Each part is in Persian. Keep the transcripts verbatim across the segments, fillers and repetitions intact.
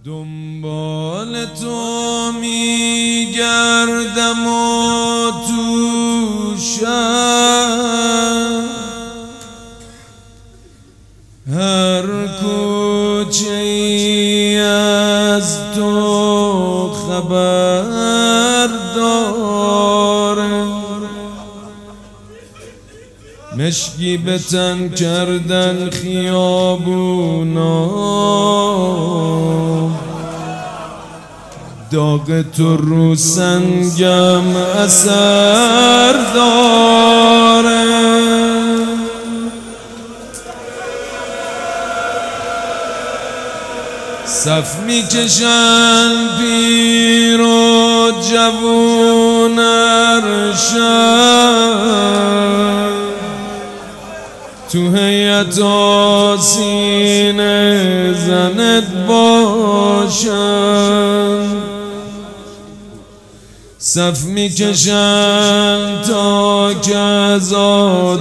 دنبال تو میگردم و تو شهر هر کوچه ای از تو خبر داره، مشکی به تن کردن خیابونا، داغ تو رو سنگم اثر داره. صف میکشن پیر و جوون ارشد، تو هیئت سینه زنت باشن، صف میکشن تا که عزا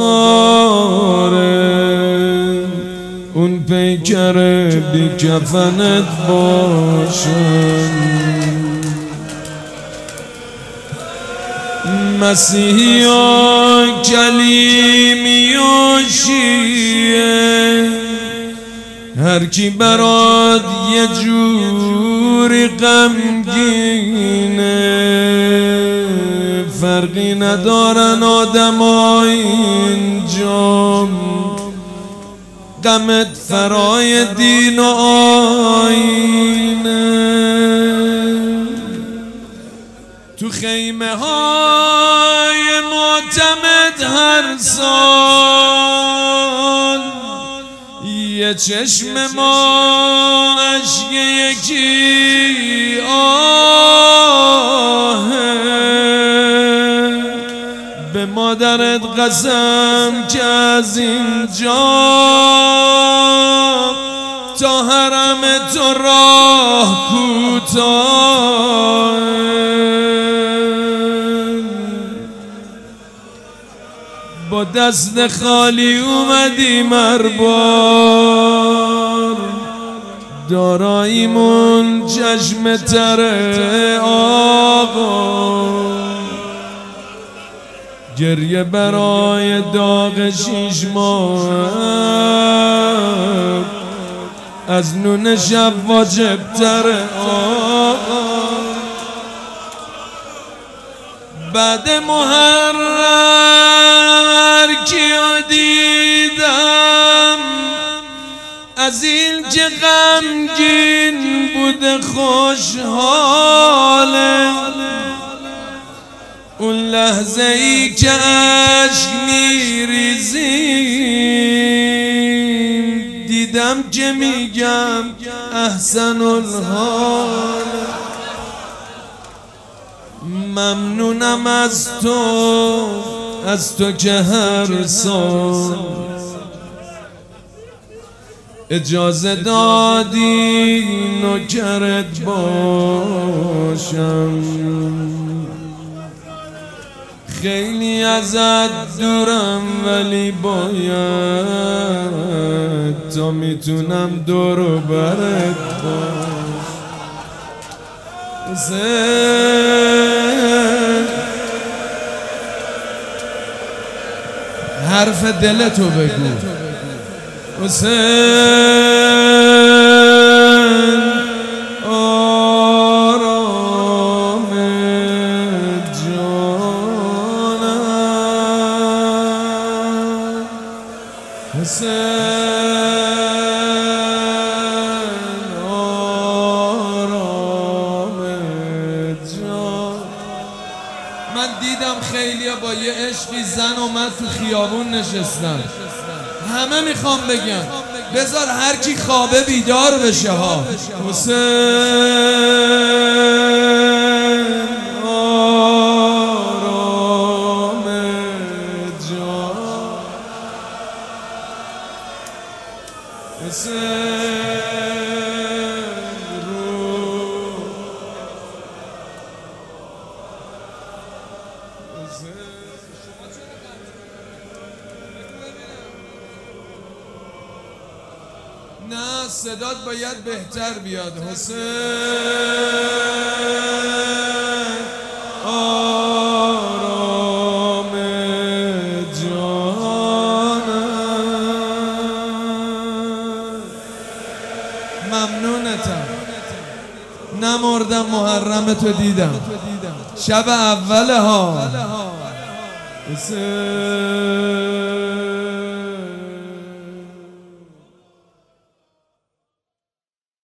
داره، اون پیکر بی کفنت باشن. مسیحی و کلیمی و شیعه، هر کی برات یه جوری غمگینه، فرقی ندارن آدمای اینجا، غمت فرای دین و آینه. تو خیمه های معتمد هر سال یه چشم ما اشک یکی آهه، به مادرت قسم که از اینجا تا حرم تو راه کوتاه، با دست خالی اومدیم هر بار، داراییمون چشم تره آقا، گریه برای داغ شیش ماه از نون شب واجب تره آقا. بعد محرر کیو دیدم از این که غمگین بوده خوشحاله، اون لحظه ای که عشق میریزیم دیدم که میگم احسن الحال. ممنونم از تو، از تو که هر سال اجازه دادی نوکرت باشم. خیلی ازت دورم ولی باید تا میتونم دور و برت باشم. حرف دلتو بگو حسین، آرام جانم، حسین آرام جان. من دیدم خیلیا با یه عشقی زن اومد تو خیابون نشستن، همه میخوام بگم بذار هر کی خوابه بیدار بشه ها. حسین آرام جان، حسین رو، حسین نه صدات باید بهتر بیاد حسین آرام جانم. ممنونتم، نمردم محرم تو دیدم شب اوله ها حسین.